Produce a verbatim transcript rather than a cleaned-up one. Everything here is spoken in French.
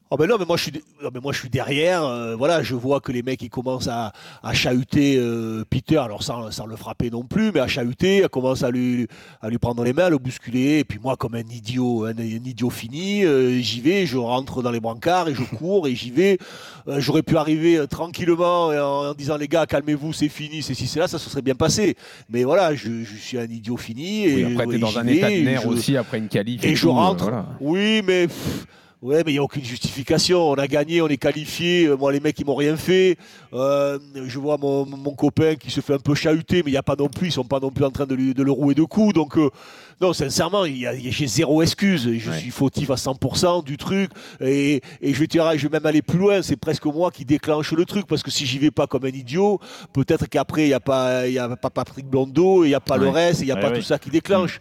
Oh ben non, mais moi je suis, de- non, mais moi je suis derrière. Euh, voilà, je vois que les mecs ils commencent à, à chahuter euh, Peter, alors sans, sans le frapper non plus, mais à chahuter, à commencer à lui, à lui prendre les mains, à le bousculer. Et puis moi, comme un idiot, un, un idiot fini, euh, j'y vais, je rentre dans les brancards et je cours et j'y vais. Euh, j'aurais pu arriver euh, tranquillement en, en disant les gars, calmez-vous, c'est fini, c'est ci, c'est là, ça se serait bien passé. Mais voilà, je, je suis un idiot fini Oui, et, après, tu es et dans j'y un état de vais et nerfs je, aussi après une qualif et et je tout. euh, rentre. voilà. Oui, mais. Pff, ouais, mais il n'y a aucune justification. On a gagné, on est qualifié. Euh, Moi, les mecs, ils m'ont rien fait. Euh, je vois mon, mon copain qui se fait un peu chahuter, mais il y a pas non plus, ils sont pas non plus en train de, lui, de le rouer de coups. Donc, euh, non, sincèrement, il y a- il y a- j'ai zéro excuse. Je Ouais. suis fautif à cent pour cent du truc. Et, et je vais te dire, je vais même aller plus loin. C'est presque moi qui déclenche le truc. Parce que si j'y vais pas comme un idiot, peut-être qu'après, il n'y a, pas- il y a pas Patrick Blondeau, il n'y a pas le Ouais. reste, il n'y a Ouais, pas tout ouais. ça qui Mm. déclenche.